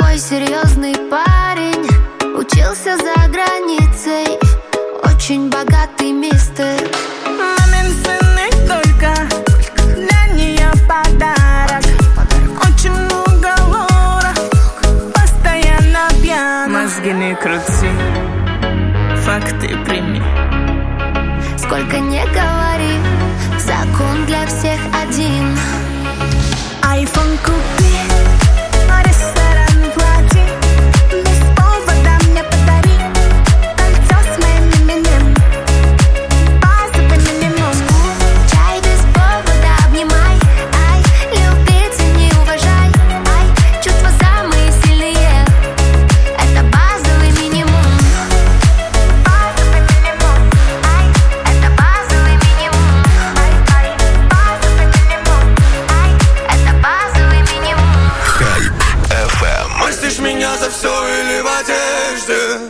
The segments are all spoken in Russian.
такой серьезный парень, учился за границей, очень богатый мистер. Мамин сын и только для нее подарок. Очень много лора, постоянно пьян. Мозги не крути, факты прими. Сколько не говори, закон для всех один. Айфон купи, ресторан плати, без повода мне подари кольцо с моим именем, базовый минимум. Чай без повода обнимай, ай, любить и не уважай, ай, чувства самые сильные, это базовый минимум. Базовый минимум, ай, это базовый минимум, ай, ай, базовый минимум, ай, это базовый минимум. Хайп FM. Простишь меня за все или в одежде?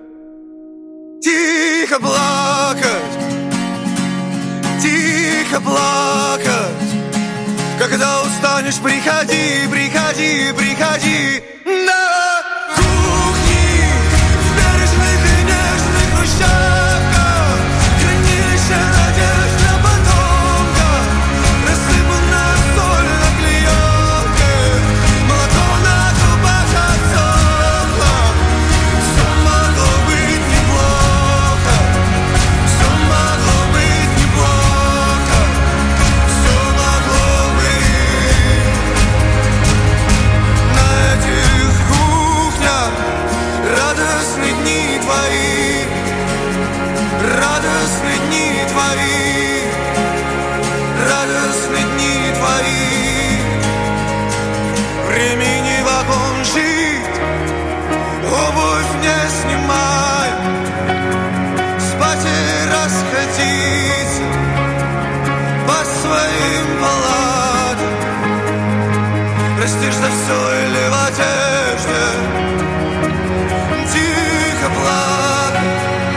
Тихо плакать, тихо плакать. Когда устанешь, приходи, приходи, приходи на кухне, в бережных и нежных хрущевках, хранилище надежд на потомках, рассыпанная соль на клеенке, молоко на губах отсохло. Все могло быть неплохо, все могло быть неплохо, все могло быть. На этих кухнях радостные дни твои, радостные дни твои, радостные дни твои. Времени вагон жить, обувь не снимай, спать и расходиться по своим палатам. Простишь за все или в одежде? Тихо плакать,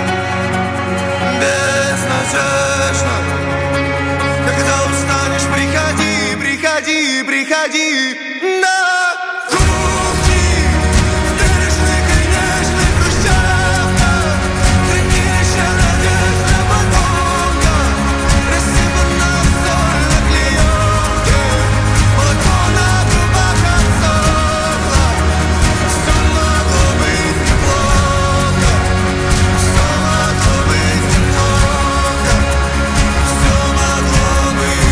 безнадежно. Когда устанешь, приходи, приходи, приходи на кухни, в бережных и нежных хрущевках, хранилище надежд на потомках, рассыпанная соль на клеенке, молоко на губах отсохло. Все могло быть неплохо, все могло быть неплохо, все могло быть.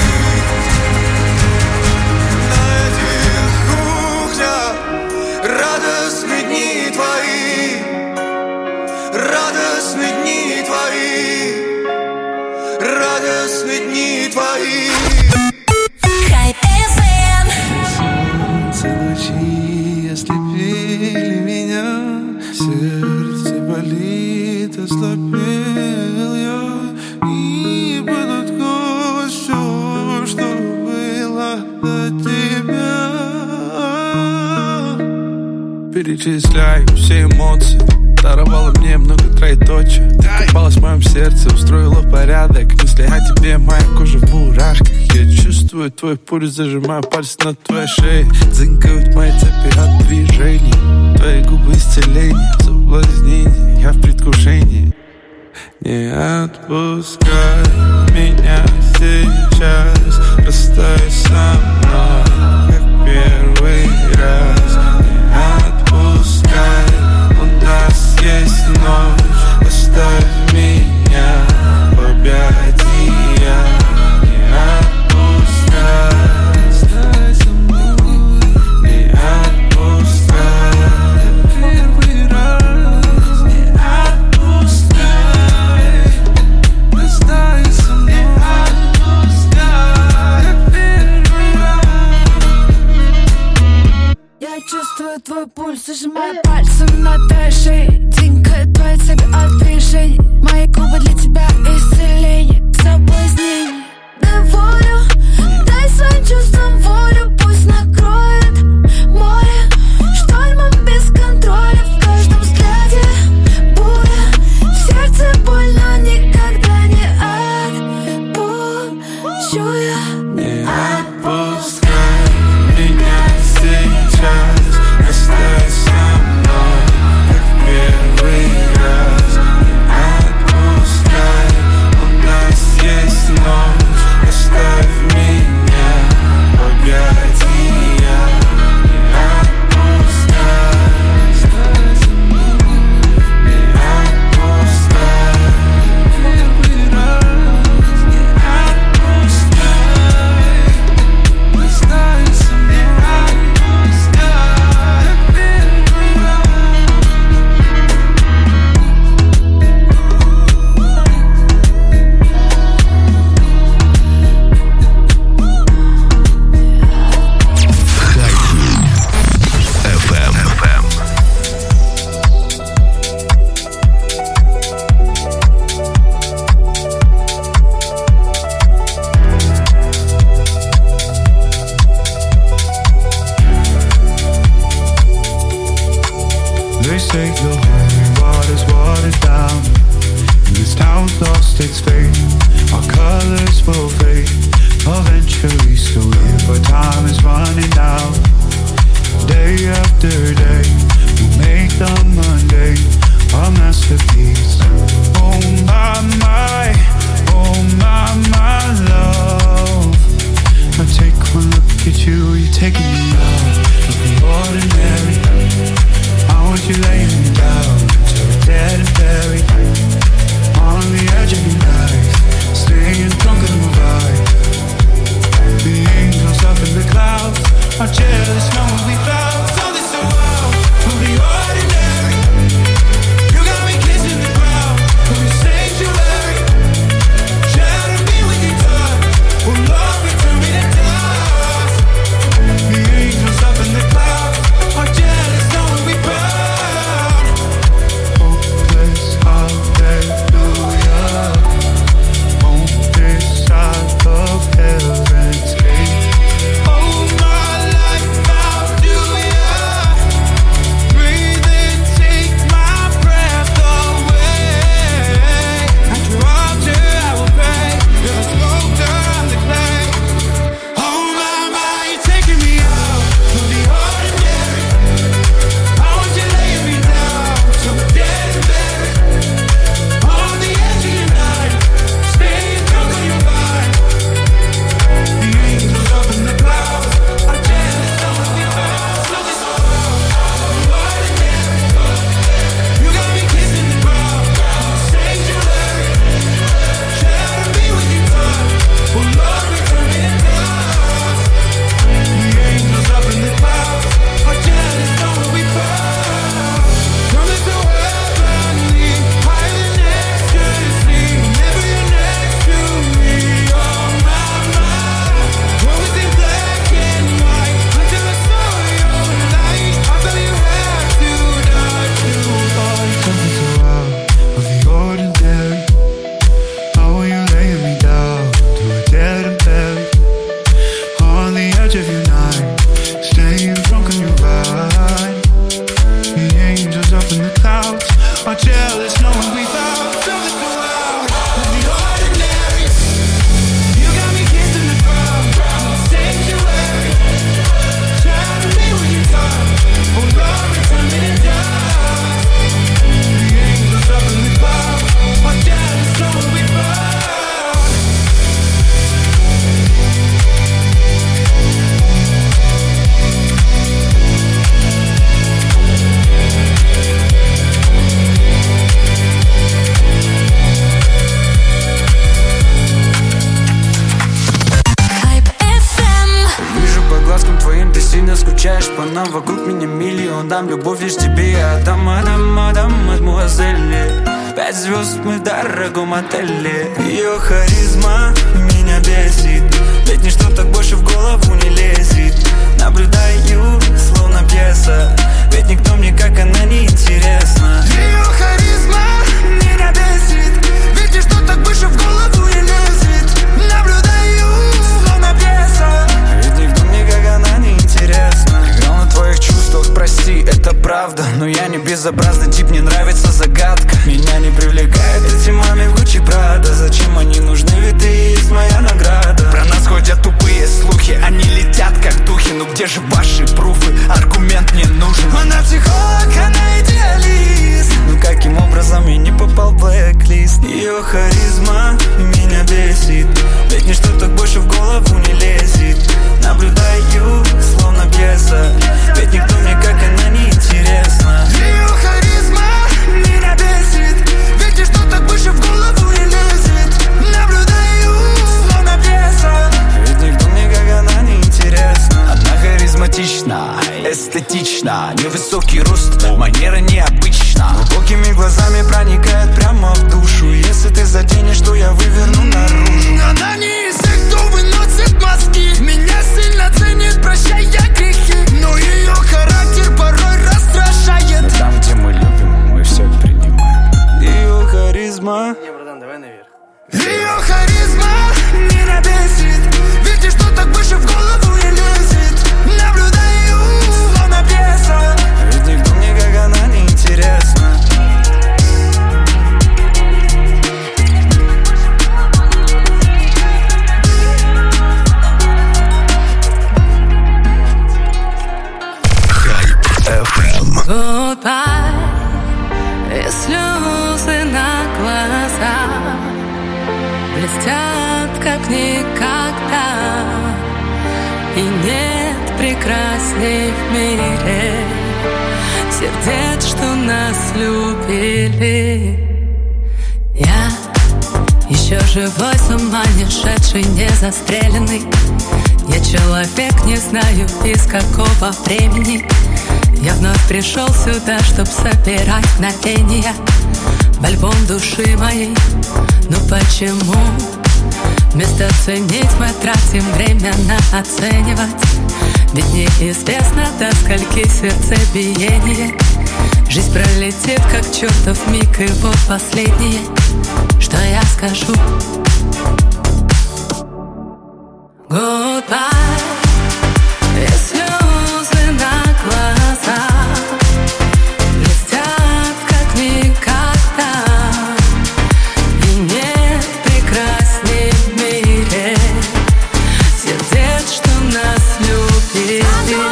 На этих кухнях радостные дни твои, радостные дни твои, радостные дни твои. Хайп FM. Солнце лучи ослепили меня, сердце болит, ослабел я, и подоткнулось все, что было до тебя. Перечисляю все эмоции, даровала мне много троеточия. Ты копалась в моем сердце, устроила порядок. Мысли о тебе, моя кожа в мурашках. Я чувствую твой пульс, зажимаю пальцы на твоей шее. Дзынькают мои цепи от движений. Твои губы исцеление, соблазнение, я в предвкушении. Не отпускай меня сейчас, расстань со мной, как первый раз. Не отпускай, у нас есть ночь, оставь меня в объятиях. Не отпускай, расстань со мной, не отпускай, первый раз. Не отпускай, расстань со мной, не отпускай, первый раз. Я чувствую твой пульс, сжимаю пальцы на твоей шее. Дзынькает твои цепи от движений. Мои губы для тебя исцеление, соблазнение. Дай волю, дай своим чувствам волю. Пусть накроет море штормом без контроля. В каждом взгляде буря, в сердце больно, никогда не отпущу я. Не отпускай меня сейчас, оставь say the holy water's watered down, and this town's lost its faith. Our colors will fade, eventually still here, but time is running out. Day after day, we'll make the Monday a masterpiece. Oh my, oh my love. I take one look at you, you're taking me out of the ordinary. I want you laying me down till we're dead and buried, on the edge of your life, staying drunk in the vibe. The angels up in the clouds are jealous knowing we found something so wild from the ordinary. You got me kissing the ground from your sanctuary. Shadow me with your touch, oh Lord, return me to dust. The angels up in the clouds are jealous knowing we found hopeless hallelujah on this side of heaven's gate. Oh my life, found you, yeah. Breathe in, take my breath away. At your altar I will pray, you're the sculptor, I'm the clay. Oh my, you're taking me out from the ordinary. I want you laying me down so we're dead and buried, on the edge of your night, staying drunk on your vine. The angels up in the clouds are jealous knowing we found something so ordinary. You got me kissing the ground, sanctuary. Shadow me with your touch, oh Lord, return me to dust. The angels up in the clouds are jealous knowing we found something so heavenly, higher than ecstasy. Never you're next to me, oh my. What was in black and white until I saw your light? I felt you had to die to fight. Something so out of the ordinary. How are you laying me down to a dead and buried, on the edge of your night, staying drunk on your vine. The angels up in the clouds are jealous knowing we found something so out of the ordinary. You got me kissing the ground, sanctuary. Shadow me with your touch, oh Lord, return me to dust. The angels up in the clouds are jealous knowing we found. Hype FM. Вижу по глазкам твоим, ты сильно скучаешь по нам. Вокруг меня миллион, дам любовь лишь тебе. Я дам, мадемуазели. 5 звезд мы в дорогом отеле. Ее харизма меня бесит, ведь ничто так больше в голову не лезет. Наблюдаю, словно пьеса, ведь никто мне как она не интересна. Ее харизма меня бесит, ведь ничто так больше в голову не лезет. Наблюдаю, словно пьеса, Ведь никто мне как она не интересна. Играл на твоих чувствах, прости, это правда, но я не безобразный тип, мне нравится загадка. Меня не привлекает эти маме в Гуччи Прада. Зачем они нужны, ведь ты есть моя награда. Про нас ходят тупые слухи, они летят как духи. Ну где же ваши пруфы, аргумент мне нужен. она психолог, она идеалист. Ну каким образом я не попал в блэк-лист? Ее харизма меня бесит, ведь ничто так больше в голову не лезет. Наблюдаю, словно пьеса, ведь никто мне как она не интересна. Ее харизма меня бесит, ведь ничто так больше в голову не лезет. Наблюдаю, словно пьеса, Ведь никто мне как она не интересна. Она харизматична, эстетична, невысокий рост, манера необычна. Глубокими глазами проникает прямо в душу. Если ты заденешь, то я выверну наружу. она не из тех, кто выносит мозги. Меня сильно ценит, прощая грехи, но ее характер порой раздражает. Там, где мы любим, мы все принимаем. Ее харизма. Ее харизма меня бесит, ведь ничто так больше в голову не лезет. Наблюдаю, словно пьеса, Ведь никто мне как она не интересна. FM. Goodbye, и слезы на глазах блестят, как никогда, и нет прекрасней в мире сердец, что нас любили. Я еще живой, с ума не шедший, не застреленный. Я человек, не знаю из какого времени. Я вновь пришел сюда, чтоб собирать мгновения в альбом души моей. Ну почему вместо ценить мы тратим время на оценивать? Ведь неизвестно, до скольки сердцебиение. Жизнь пролетит, как чертов миг, и вот последнее, что я скажу. Goodbye, и слезы на глазах блестят, как никогда, и нет прекрасней в мире сердец, что нас любили.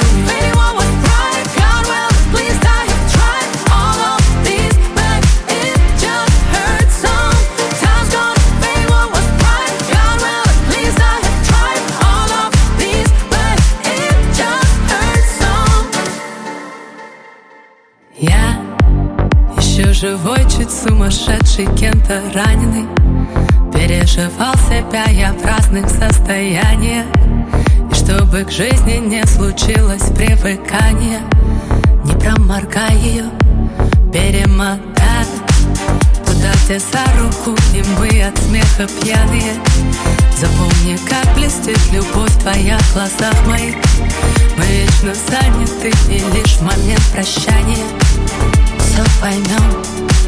Живой, чуть сумасшедший, кем-то раненый. Переживал себя я в разных состояниях. И чтобы к жизни не случилось привыкания, не проморгай ее, перемотай туда, где за руку, и мы от смеха пьяные. Запомни, как блестит любовь твоя в глазах моих. Мы вечно заняты, и лишь в момент прощания все поймем.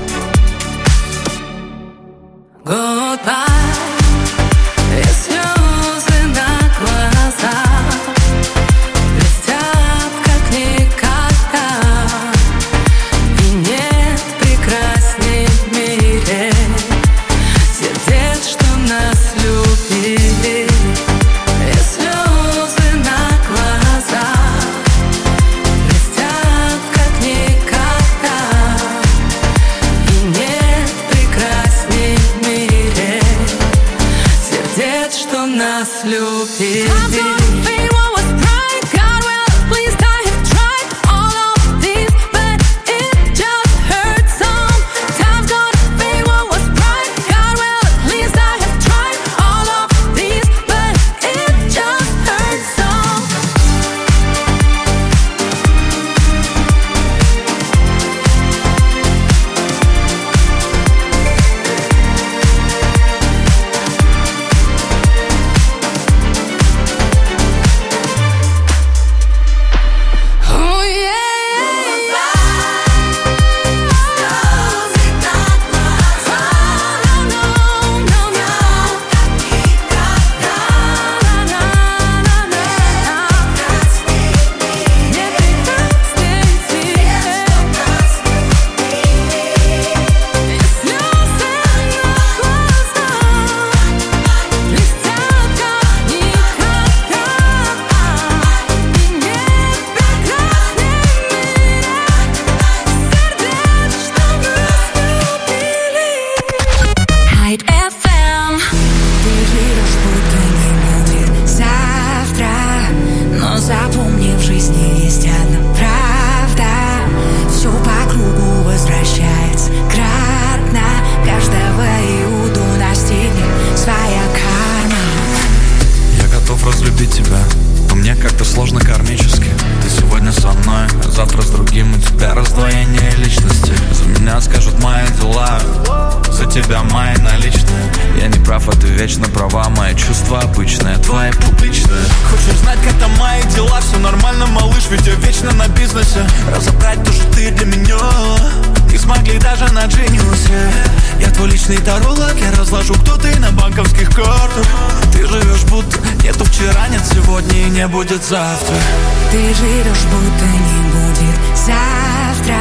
Goodbye, и слезы на глазах блестят, как никогда, и нет прекрасней в мире сердец, что нас любили. И слезы на глазах блестят, как никогда, и нет прекрасней в мире сердец, что нас любили. Вечно права, мои чувства обычные, твои публичные. Хочешь знать, как там мои дела? Все нормально, малыш, ведь я вечно на бизнесе. Разобрать то, что ты для меня не смогли даже на Genius. Я твой личный таролог, я разложу, кто ты на банковских картах. Ты живешь, будто нету вчера, нет сегодня и не будет завтра. Ты живешь, будто не будет завтра.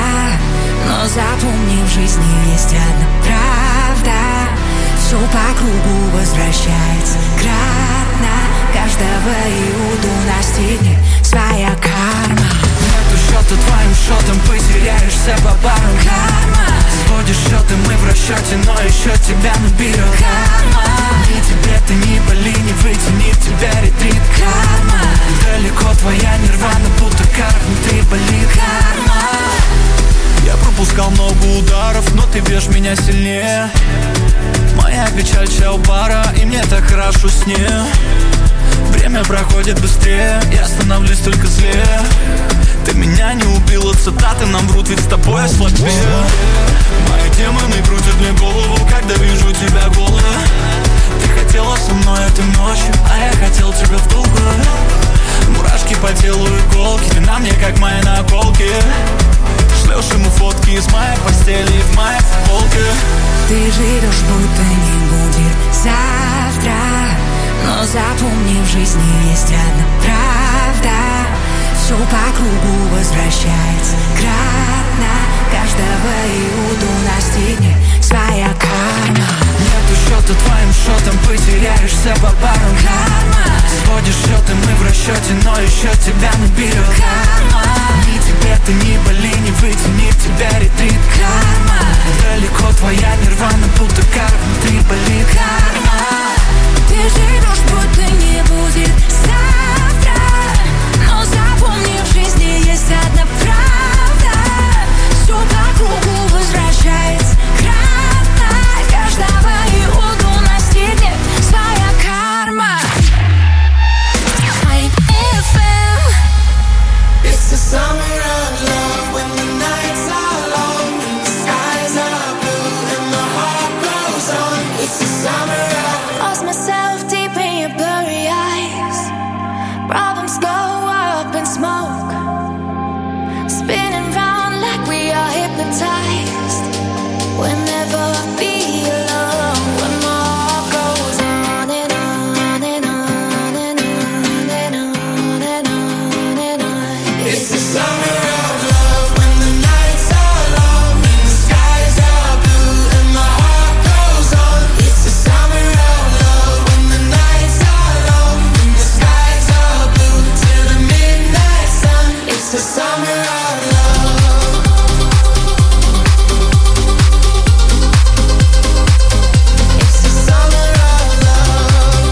Но запомни, в жизни есть одна правда. Все по кругу возвращается кратно. Каждого Иуду настигнет своя карма. Нету счета твоим твоим шотом потеряешься по парам. Карма. Сводишь счеты, мы в расчете, но еще тебя наберет. Карма. Ни тебе ты не боли, не вытянет тебя ретрит. Карма. Далеко твоя нирвана, будто кар внутри болит. Карма. Я пропускал много ударов, но ты бьешь меня сильнее. Моя печаль чел пара, и мне так хорошо с ней. Время проходит быстрее, я становлюсь только злее. Ты меня не убила, цитаты нам врут, ведь с тобой я слабее. Мои демоны крутят мне голову, когда вижу тебя голой. Ты хотела со мной этой ночью, а я хотел тебя в другой. Мурашки по телу, иголки, ты на мне как мои наколки. Ты шлешь ему фотки из моей постели и в моей футболке. Ты живешь, будто не будет завтра, но запомни, в жизни есть одна правда. Все по кругу возвращается кратно. Каждого иуду настигнет своя карма. Нету счета твоим шотом, потеряешься по парам. Карма. Сводишь счеты, мы в расчете, но еще тебя наберет. Карма. Ни тебе ты не боли, не вытянет тебя ретрит. Карма. Далеко твоя нирвана, будто кар внутри болит. Карма. Ты живешь, будто не будет завтра, но запомни, в жизни есть одна правда. Все по кругу возвращается кратно. Каждого иуду настигнет своя карма. Hype FM. It's the summer of love when the nights are long and the skies are blue and the heart goes on. It's the summer of Lost myself deep in your blurry eyes. Problems go up in smoke, spinning round like we are hypnotized. We'll never be alone when my heart goes on and on and on and on and on and on and on. It's the summer of love when the nights are long and the skies are blue and my heart goes on. It's the summer of love when the nights are long and the skies are blue till the midnight sun. It's the summer of love. It's the summer of love.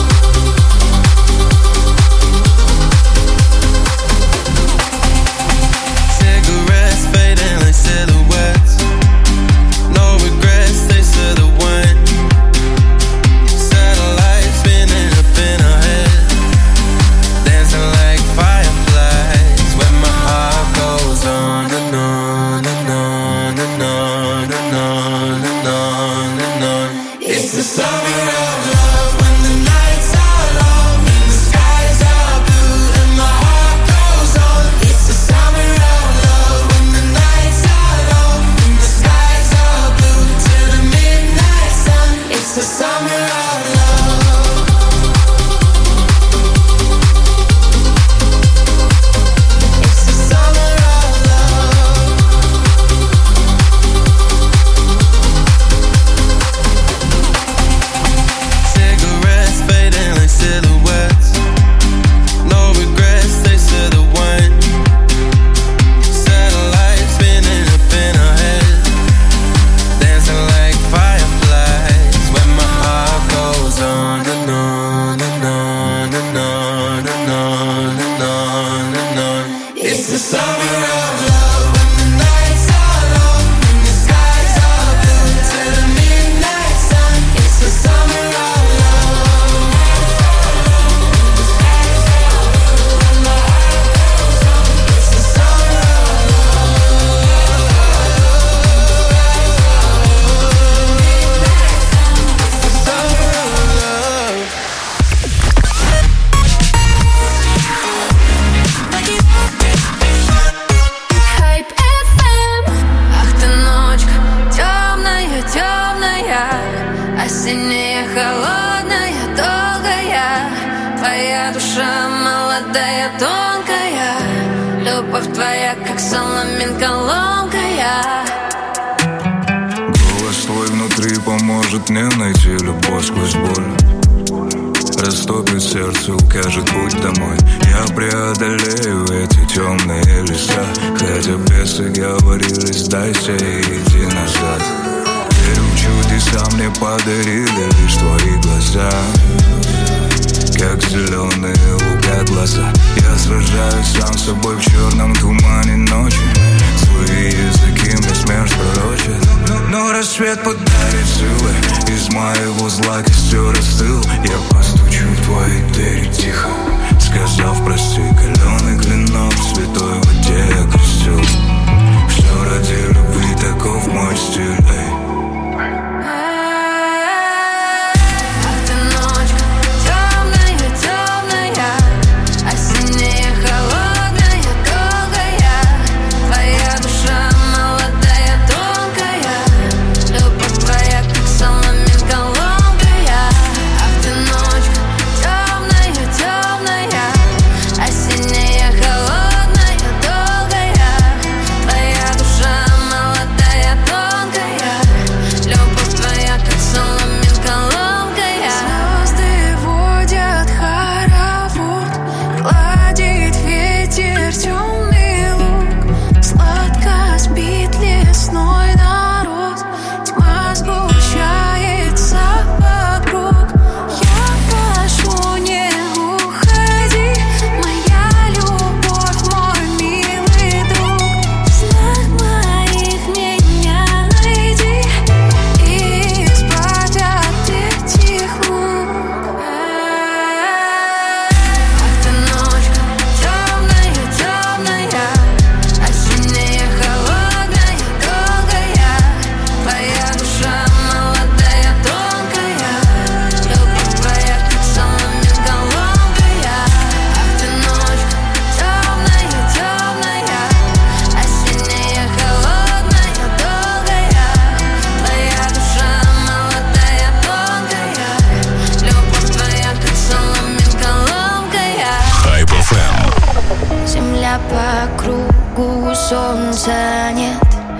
Cigarettes fading like silhouettes. No regrets, they said the wind. Satellites spinning up in our head, dancing like fireflies. When my heart goes on and on and on and on and on and on and on. It's the summer of love when the nights are long and the skies are blue and my heart goes on. It's the summer of love when the nights are long and the skies are blue till the midnight sun. It's the summer of love. It's the summer of love. Cigarettes fading like silhouettes. No regrets, they said the wind. Satellites spinning up in our head, dancing like fireflies. When my heart goes on and on and on and on and on and on and on. It's the summer of love when the nights are long and the skies are blue till the midnight sun. It's the summer of love. It's the summer of Hype FM. Ах ты ночка, темная, темная, осенняя, холодная, долгая. Твоя душа молодая, тонкая, любовь твоя, как соломинка ломкая. Голос твой внутри поможет мне найти любовь сквозь боль. Растопит сердце, укажет путь домой. Я преодолею эти темные леса. Хотя без договорились, дайся и иди назад. Верю в чудеса, мне подарили лишь твои глаза. Как зеленые луга глаза. Я сражаюсь сам с собой в черном тумане ночи. Свои языки мне смерть пророчит. Но рассвет подарит силы. Из моего зла костер остыл. Я постучу в твои двери тихо, сказав прости. Каленый клинок в святой воде я крестил. Все ради любви, таков мой стиль. По кругу солнца нет,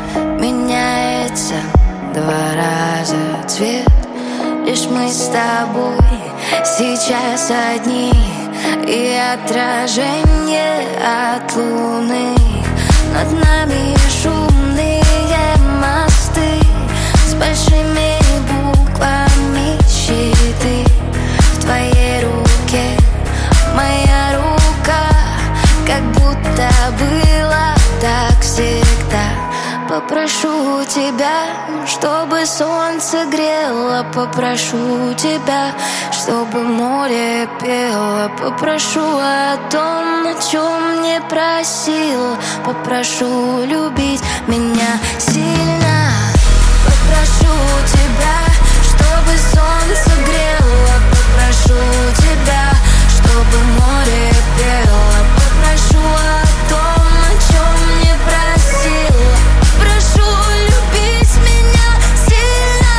меняется 2 раза цвет. Лишь мы с тобой сейчас одни, и отражение от луны. Над нами шумные мосты с большими буквами щиты. В твоей руке моя рука, как будто было так всегда. Попрошу тебя, чтобы солнце грело. Попрошу тебя, чтобы море пело. Попрошу о том, о чем не просил. Попрошу любить меня сильно. Попрошу тебя, чтобы солнце грело. Попрошу тебя, чтобы море пело. Попрошу о том, о чем не просил. Прошу любить меня сильно.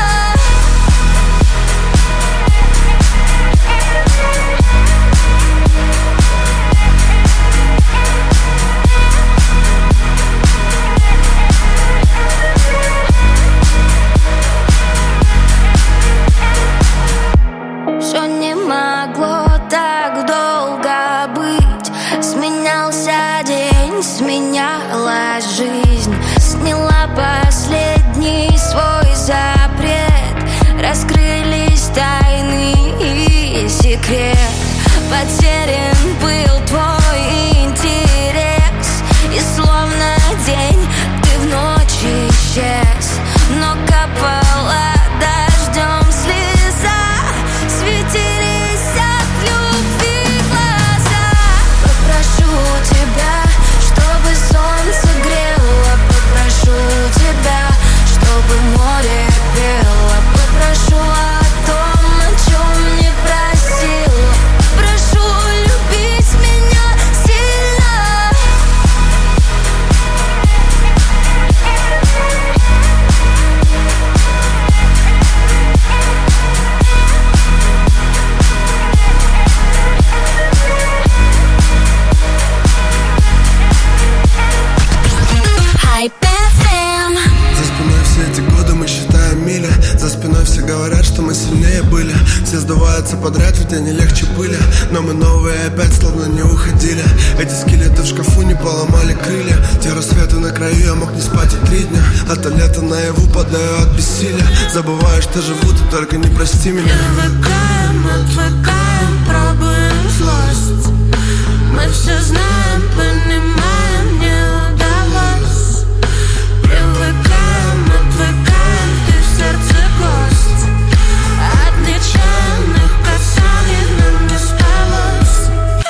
пытаться подряд, ведь они легче были. Но мы новые опять словно не уходили. Эти скелеты в шкафу не поломали крылья. Те рассветы на краю, я мог не спать и 3 дня. А то лето наяву падаю от бессилия. Забываю, что живу, ты только не прости меня. Привыкаем, отвыкаем, пробуем злость. Мы все знаем, понимаем, не удалось. Привыкаем, отвыкаем, ты в сердце гость. От нечаянных касаний нам не спалось.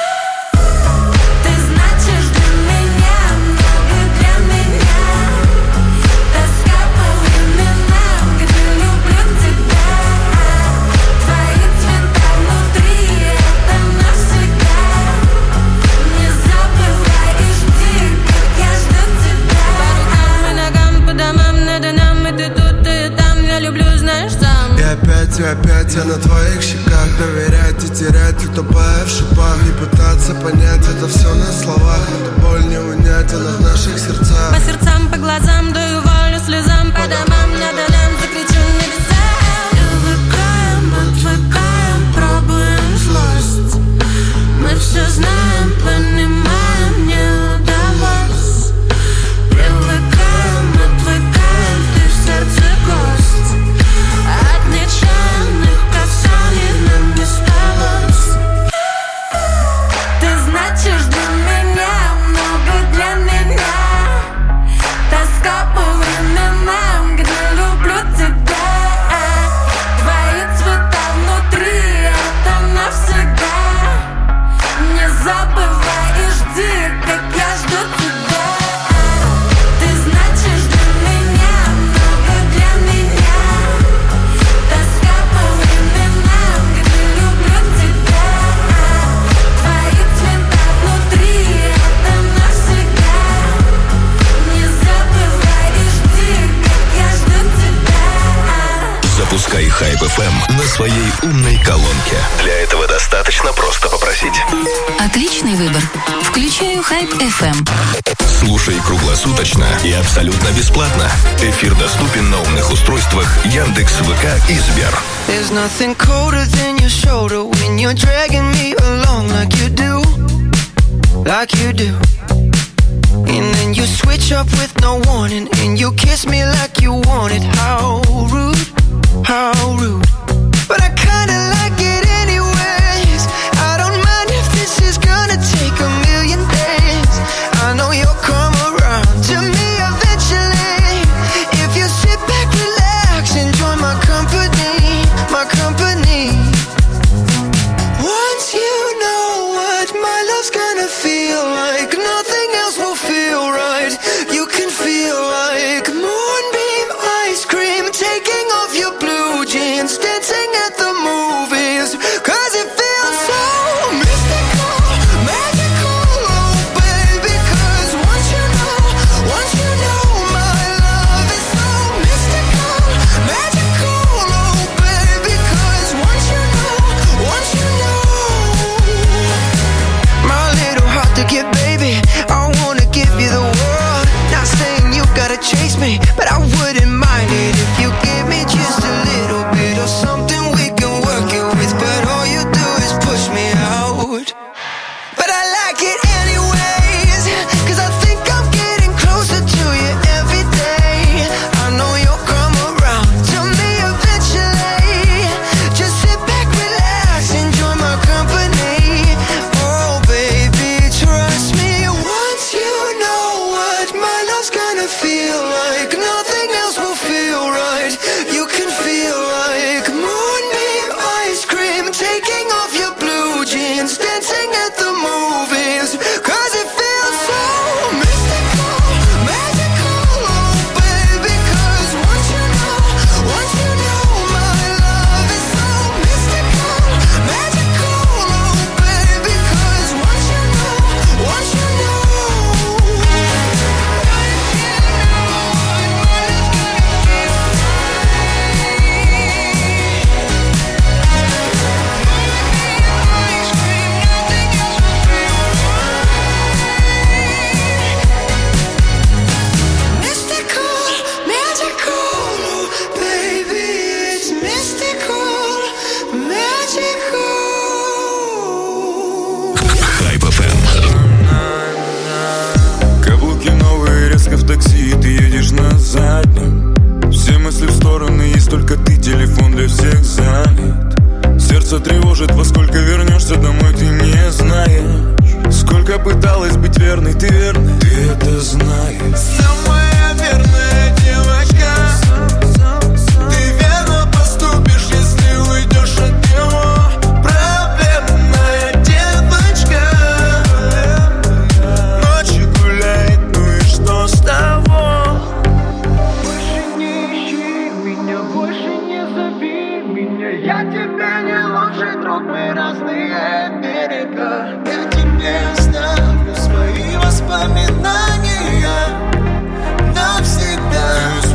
Ты значишь для меня, много для меня. Тоска по временам, где люблю тебя. Твои цвета внутри, это навсегда. Не забывай и жди, как я жду тебя. По рукам и ногам, по домам, надо нам, и ты тут, и там. Я люблю, знаешь, сам. И опять я на твоих щеках. Доверять и терять, и тупая в шипах. Не пытаться понять, это все на словах. Эту боль не унять, она в наших сердцах. По сердцам, по глазам, даю волю слезам. По домам, надо нам, закричу небеса. Привыкаем, отвыкаем, пробуем злость. Мы все знаем, понимаем, не удалось. Привыкаем, отвыкаем, ты в сердце гость. От нечаянных касаний нам не спалось. Ты значишь для меня, много для меня. Тоска по временам, где люблю тебя. Твои цвета внутри, это навсегда. Не забывай и жди, как я жду тебя. Ты значишь для меня, много для меня. Тоска по временам, где люблю тебя. Твои цвета внутри, это навсегда. Не забывай и жди, как я жду тебя. Запускай Hype FM на своей умной колонке. Для этого достаточно просто попросить. Отличный выбор. Включаю Hype FM. Слушай круглосуточно и абсолютно бесплатно. Эфир доступен на умных устройствах Яндекс, ВК и Сбер. There's nothing colder than your shoulder when you're dragging me along like you do. Like you do. And then you switch up with no warning and you kiss me like you want it. How rude, how rude. But I kinda like it anyways. I don't mind if this is gonna take a million days. I know you'll come around to me eventually. If you sit back, relax, enjoy my company, my company. Once you know what my love's gonna feel like, nothing else will feel right. You can feel like moonbeam ice cream, taking off your blue jeans, dancing at the movies. 'Cause it feels so mystical, magical, oh baby. 'Cause once you know my love is so mystical, magical, oh baby. 'Cause once you know my little heart to get, baby, I wanna give you the world. Not saying you gotta chase me, but I wouldn't mind it if you give me just a little bit of something we can work it with. But all you do is push me out. But I like it anyways, 'cause I think I'm getting closer to you every day. I know you'll come around to me eventually. Just sit back, relax, enjoy my company. Oh baby, trust me. Once you know what my love's gonna feel like, nothing else will feel right. You can feel like moonbeam ice cream, taking off your blue jeans, dancing at the movies. 'Cause it feels so mystical, magical, oh baby. 'Cause once you know my love is so mystical, magical, oh baby. 'Cause once you know Все мысли в стороны, есть только ты, телефон для всех занят. Сердце тревожит, во сколько вернешься домой, ты не знаешь. Сколько пыталась быть верной, ты верной, ты это знаешь. Самая верная девочка, ты верно поступишь, если уйдешь от него. Проблемная девочка, ночью гуляет, ну и что с того? Больше не ищи меня, больше не зови меня. Я тебе не лучший друг, мы разные берега. Я тебе оставлю свои воспоминания навсегда.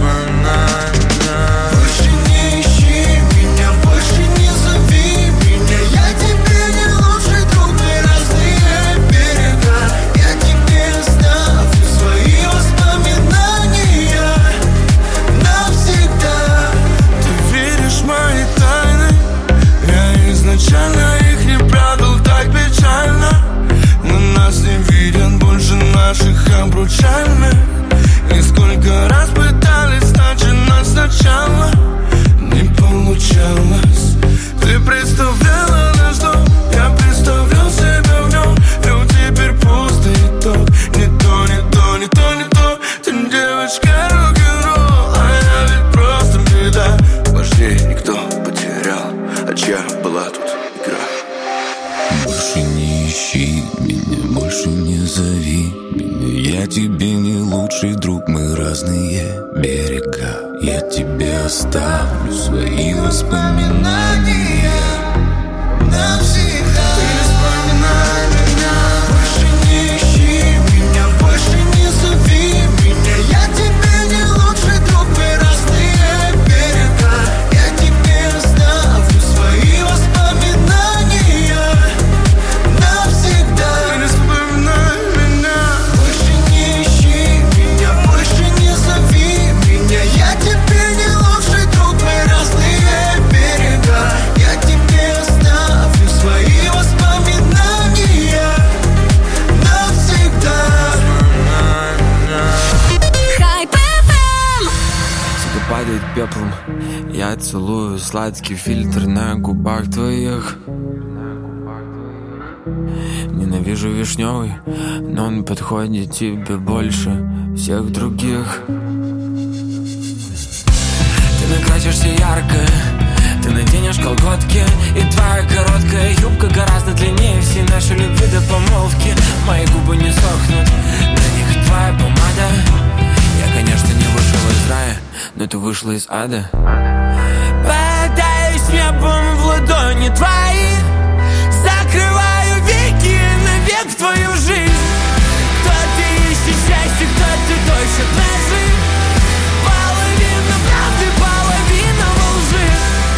Больше не ищи меня, больше не зови меня. Я тебе не лучший друг, мы разные берега. Я тебе оставлю свои воспоминания навсегда. Ты веришь в мои тайны? Я изначально их не прятал так печально. Но нас не виден больше наших обручальных. И сколько раз пытались начинать сначала, не получалось. Ты представляла наш дом, я представлял себя в нем. Но теперь пусто и то, не то, не то, не то, не то. Ты девочка рок-н-ролл, а я ведь просто беда. Вождей никто потерял, а чья была тут игра? Больше не ищи меня, больше не зови меня. Я тебе не лучший друг, мы разные берега. Я тебе оставлю свои воспоминания навсегда. Ты вспоминай меня. Больше не ищи меня, больше не зови меня. Я тебе не лучший друг, мы разные берега. Я тебе оставлю свои воспоминания навсегда. Ты вспоминай меня. Больше не ищи меня, больше не зови меня. Я тебе не лучший друг, мы разные берега. Я тебе оставлю свои воспоминания навсегда. Хайп FM. Сука падает пеплом, я целую сладкий фильтр на губах твоих. Ненавижу вишневый, но он подходит тебе больше всех других. Ты накрасишься ярко, ты наденешь колготки, и твоя короткая юбка гораздо длиннее всей нашей любви до помолвки. Мои губы не сохнут, на них твоя помада. Я, конечно, не вышел из рая, но ты вышла из ада. Бодаюсь небом в ладони твои, закрываю веки навек в твою жизнь. Кто-то ищет счастье, кто-то точит ножи. Половина правды, половина во лжи.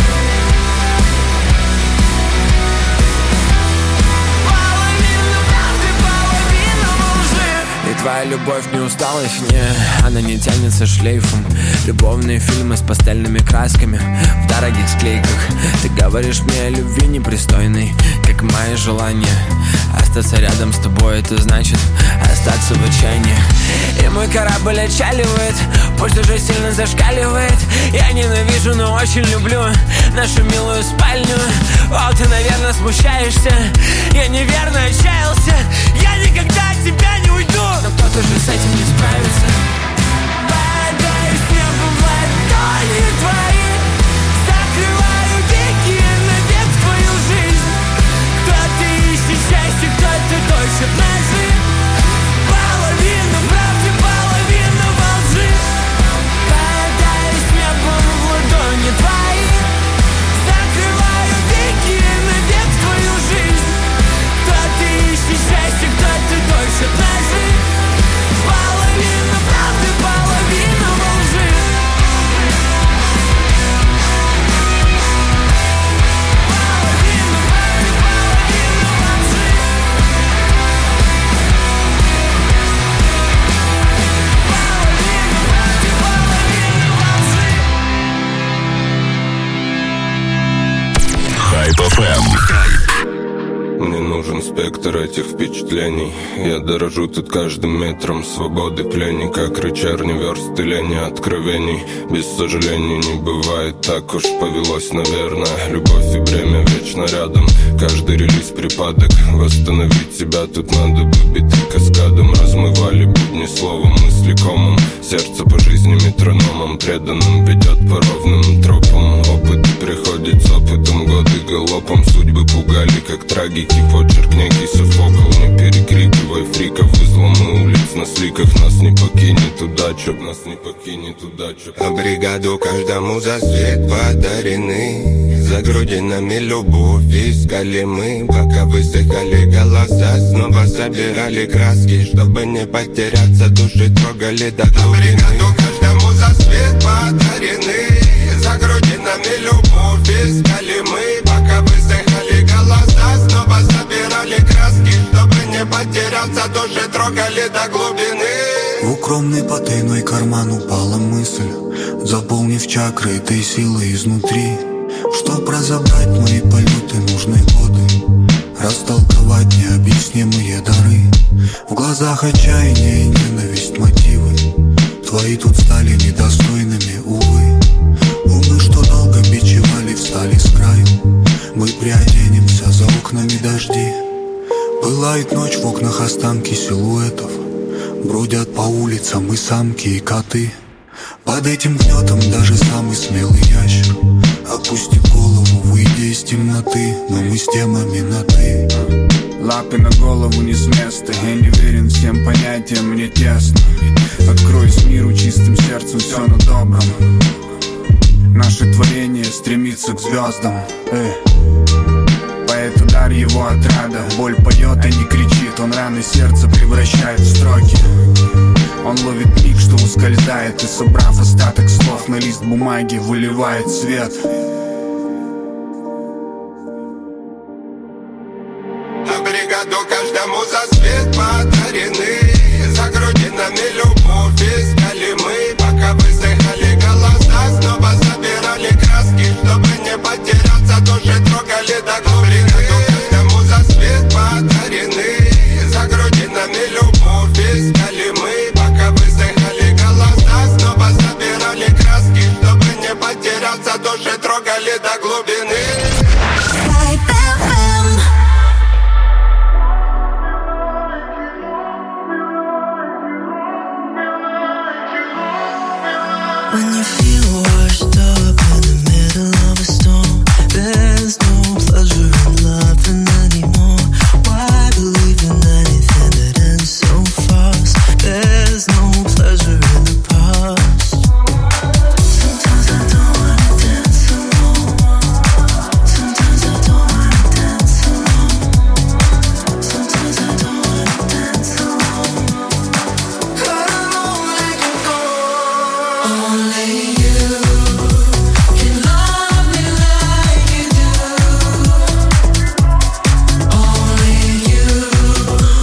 Половина правды, половина во лжи. И твоя любовь не усталость, не, она не тянется шлейфом. Любовные фильмы с пастельными красками в дорогих склейках. Ты говоришь мне о любви непристойной, как мои желания. Остаться рядом с тобой, это значит остаться в отчаянии. И мой корабль отчаливает, пульс уже сильно зашкаливает. Я ненавижу, но очень люблю нашу милую спальню. О, ты, наверное, смущаешься, я неверно отчаялся. Я никогда от тебя не уйду, но кто-то же с этим не справится. Бодаюсь небом в ладони твои, закрываю веки навек в твою жизнь. Кто-то ищет счастье, кто-то точит ножи. Половина правды, половина во лжи. Бодаюсь небом в ладони твои, закрываю веки навек в твою жизнь. Кто-то ищет счастье, кто-то точит ножи. Половина правды. вектор этих впечатлений. Я дорожу тут каждым метром свободы пленника. Рычарни версты лени откровений. Без сожалений не бывает, так уж повелось, наверное. Любовь и время вечно рядом. Каждый релиз припадок. Восстановить себя тут надо бы биты каскадом. Размывали будни словом, мысли комом. Сердце по жизни метрономом преданным ведет по ровным тропам. Опыт приходит с опытом, годы галопом. Судьбы пугали, как трагики. Почерк некий Софокл. Не перекрикивай фриков. Изломы улиц на сликах. Нас не покинет удача, нас не покинет удача. А бригаду каждому за свет подарены. За грудинами любовь искали мы. Пока высыхали голоса, снова собирали краски. Чтобы не потеряться, души трогали до глубины. А бригаду каждому за свет подарены. За грудинами любовь искали мы. Пока высыхали голоса, снова собирали краски. Чтобы не потеряться, души трогали до глубины. В укромный потайной карман упала мысль, заполнив чакры этой силой изнутри. Чтоб разобрать мои полеты, нужны годы, растолковать необъяснимые дары. В глазах отчаяние и ненависть мотивы. Твои тут стали недостойными, увы. Умы, что долго бичевали, встали с краю. Мы приоденемся, за окнами дожди. Пылает ночь, в окнах останки силуэтов. Бродят по улицам и самки, и коты. Под этим гнетом даже самый смелый ящер опустит голову, выйдя из темноты. Но мы с темами на «ты». Лапы на голову не с места. Я не верен всем понятиям, мне тесно. Откроюсь миру чистым сердцем, все на добром. Наше творение стремится к звездам. Поэт удар его отрада. Боль поет, а не кричит. Он раны сердца превращает в строки. Он ловит миг, что ускользает. И собрав остаток слов на лист бумаги, выливает свет. А бригаду каждому за свет подарены. За грудинами любовь искали мы. Пока высыхали голоса, снова собирали краски. Чтобы не потеряться, души трогали до глубины. Каждому за свет подарены. За грудинами любовь искали мы. Пока высыхали голоса, снова собирали краски. Чтобы не потеряться, души трогали до глубины. When you feel washed up in the middle of a storm, there's no pleasure in loving anymore. Why believe in anything that ends so fast? There's no pleasure in the past. Sometimes I don't wanna dance alone. Sometimes I don't wanna dance alone. Sometimes I don't wanna dance alone. I don't know where to go. Only you can love me like you do. Only you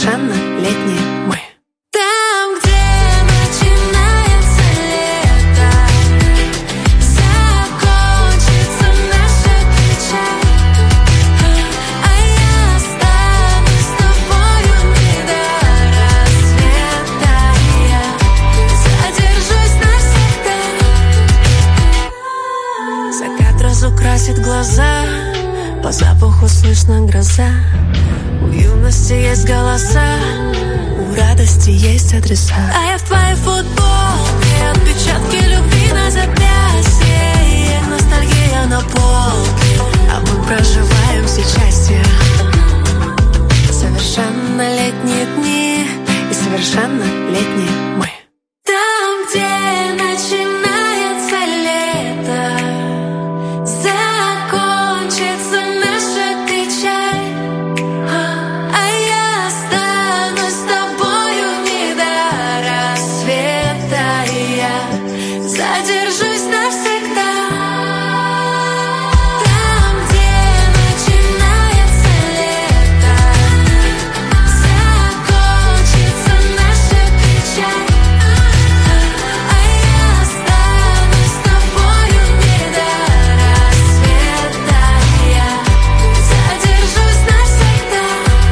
Совершеннолетние мы. Там, где начинается лето, закончится наша печаль, а я останусь с тобою не до рассвета. Я задержусь навсегда. Закат разукрасит глаза, по запаху слышна гроза. У юности есть голоса, у радости есть адреса. А я в твоей футболке, отпечатки любви на запястье, ностальгия на полке, а мы проживаем все части. Совершеннолетние дни и совершеннолетние мы. Там, где начинается лето, закончится наша печаль, а я останусь с тобою не до рассвета. Я задержусь навсегда. Там, где начинается лето, закончится наша печаль, а я останусь с тобою не до рассвета. Я задержусь навсегда.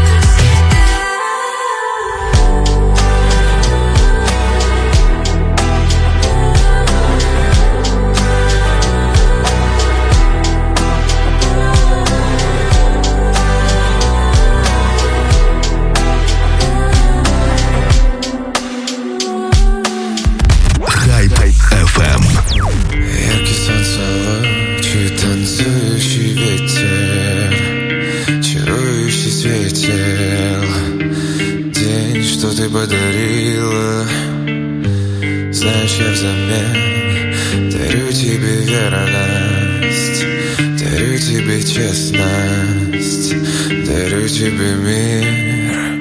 Хайп FM. Яркий солнце луч и танцующий ветер, чарующий светил. День, что ты подарила, знаешь, я взамен дарю тебе верность, дарю тебе честность, дарю тебе мир.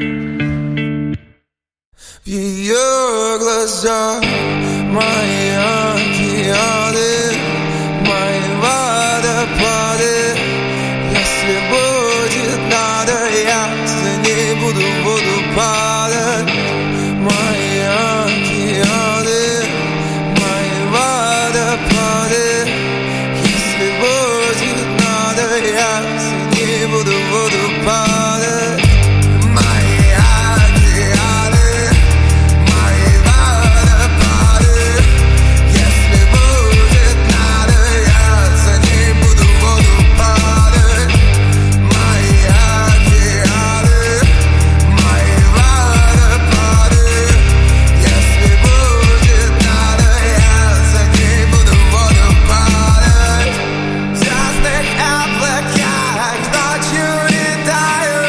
В ее глазах мои океаны, мои водопады. Если будет надо, я за ней буду в воду падать. Мои океаны, мои водопады. Если будет надо, я за ней буду в воду падать. Мои океаны, мои водопады. Если будет надо, я за ней буду в воду падать. Мои океаны, мои водопады. Если будет надо, я за ней буду в воду падать. В звездных облаках ночью летаю.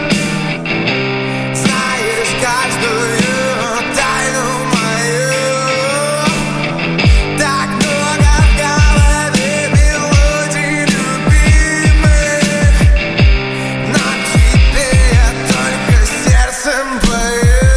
Знаешь каждую тайну мою. Так много в голове мелодий любимых, но тебе я только сердцем пою.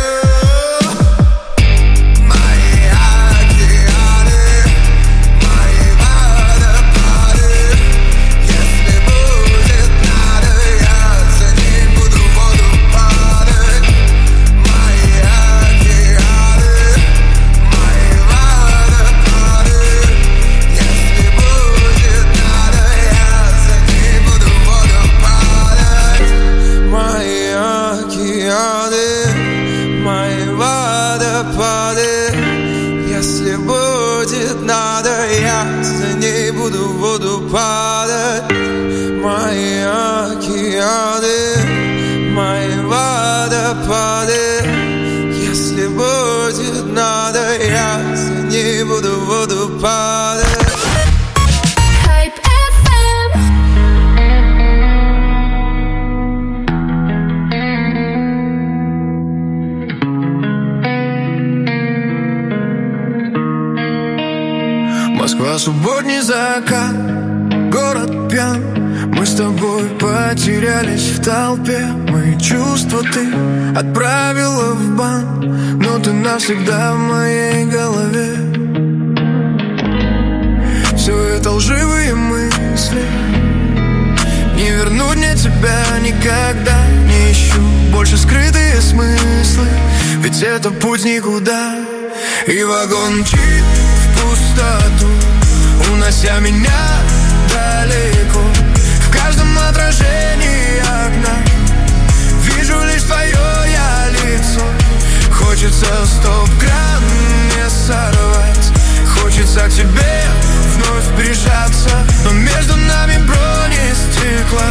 Мои океаны, мои водопады. Если будет надо, я за ней буду в воду падать. Мои океаны, мои водопады. Если будет надо, я за ней буду в воду падать. Мои океаны, мои водопады. Если будет надо, я за ней буду в воду падать. Мои океаны, мои водопады. Если будет надо, я за ней буду в воду падать. Hype FM. Москва, субботний закат, город пьян. Мы с тобой потерялись в толпе. Мои чувства ты отправила в бан, но ты навсегда в моей голове. Все это лживые мысли, не вернуть мне тебя никогда. Не ищу больше скрытые смыслы. Ведь это путь никуда. И вагон мчит в пустоту, унося меня далеко. В каждом отражении окна вижу лишь твое я лицо. Хочется стоп-кран не сорвать, хочется к тебе вновь прижаться, но между нами бронестекла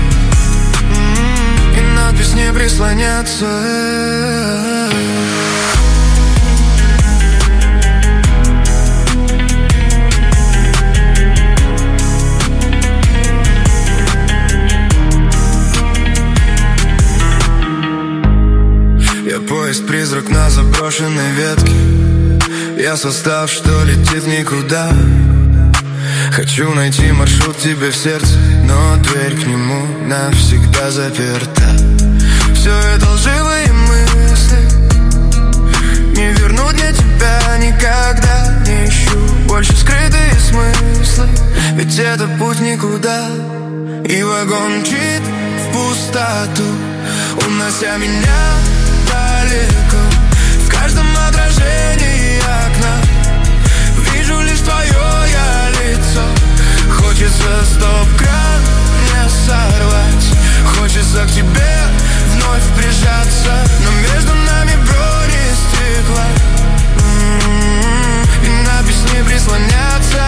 и надпись не прислоняться. Я поезд-призрак на заброшенной ветке. Я состав, что летит в никуда. Хочу найти маршрут тебе в сердце, но дверь к нему навсегда заперта. Все это лживые мысли, не вернуть мне тебя никогда. Не ищу больше скрытые смыслы, ведь это путь никуда. И вагон мчит в пустоту, унося меня далеко. В каждом отражении окна вижу лишь твое я лицо. Хочется стоп-кран не сорвать, хочется к тебе вновь прижаться, но между нами бронестекла и надпись не прислоняться.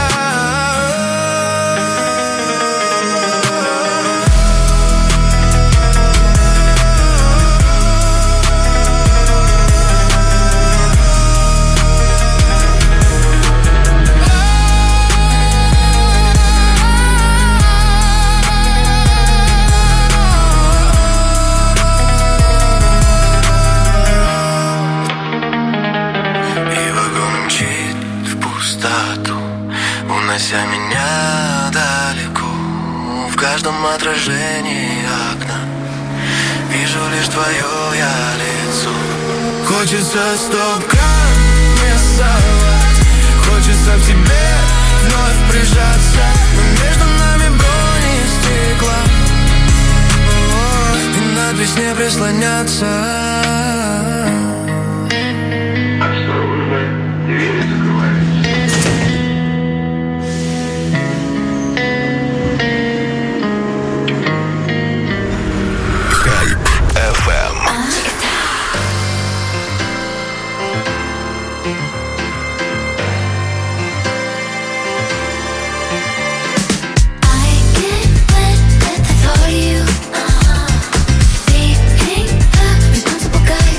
Унося меня далеко, в каждом отражении окна вижу лишь твое я лицо. Хочется стоп-кран не сорвать, хочется к тебе вновь прижаться, но между нами бронестекла и надпись не прислоняться. Осторожно, двери закрываются. Guy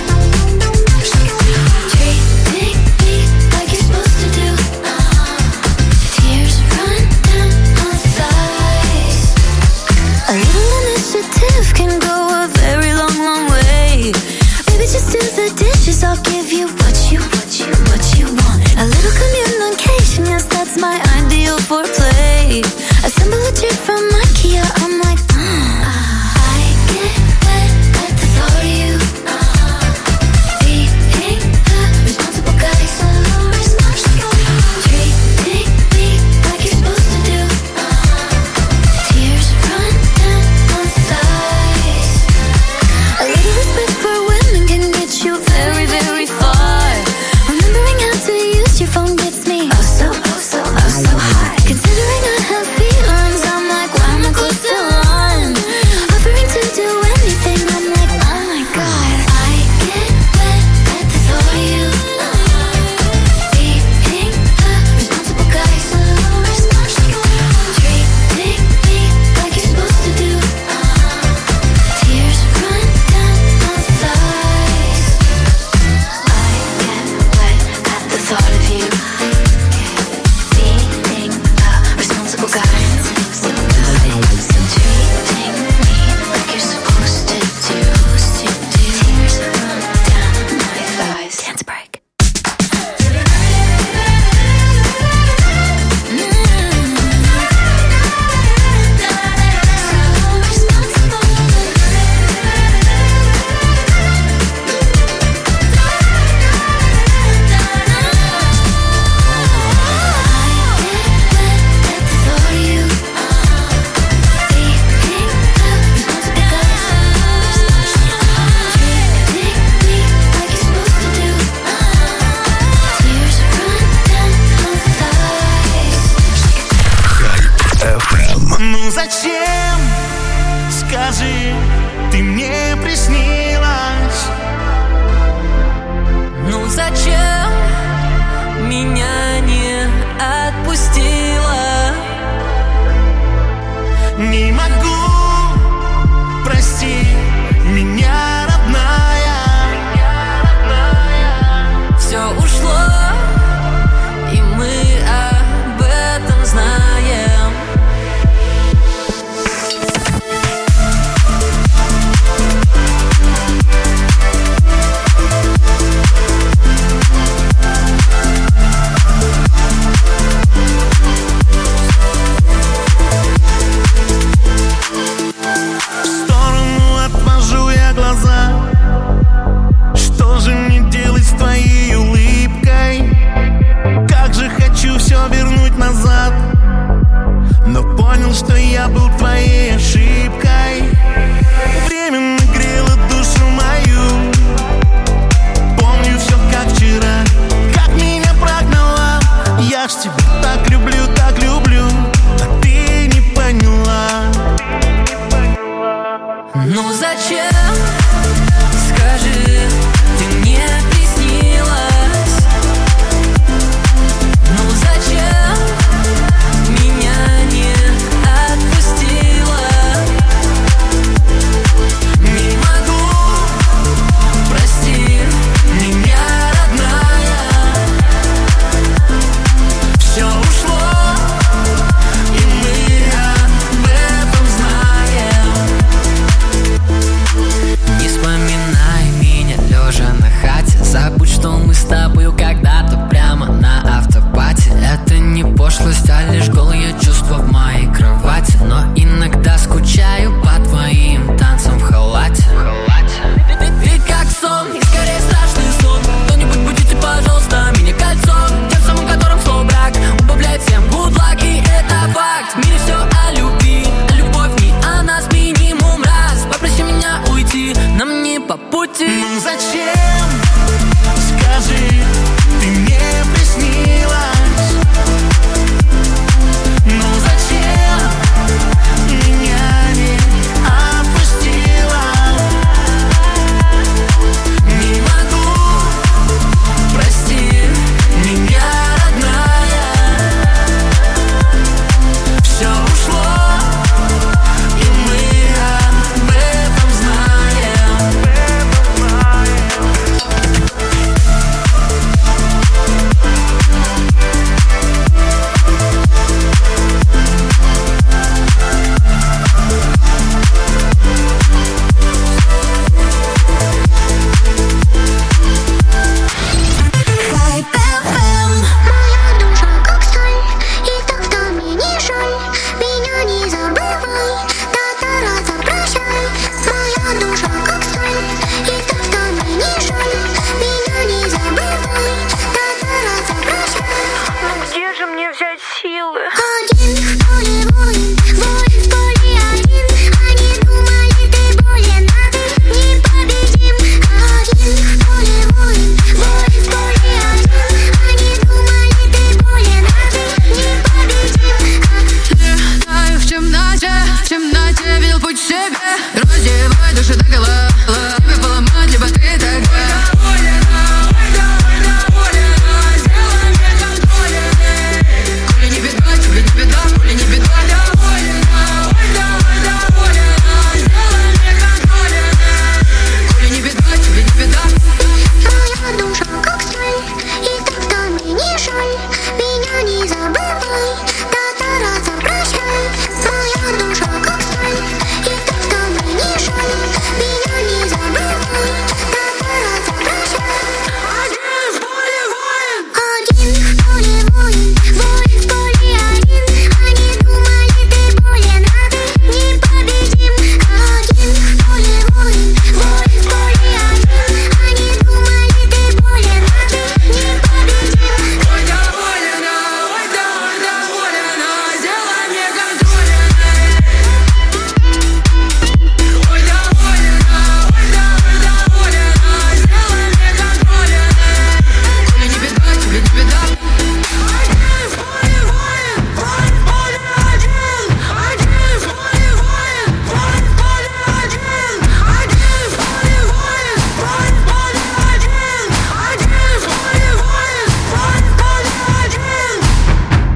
по пути. Ну зачем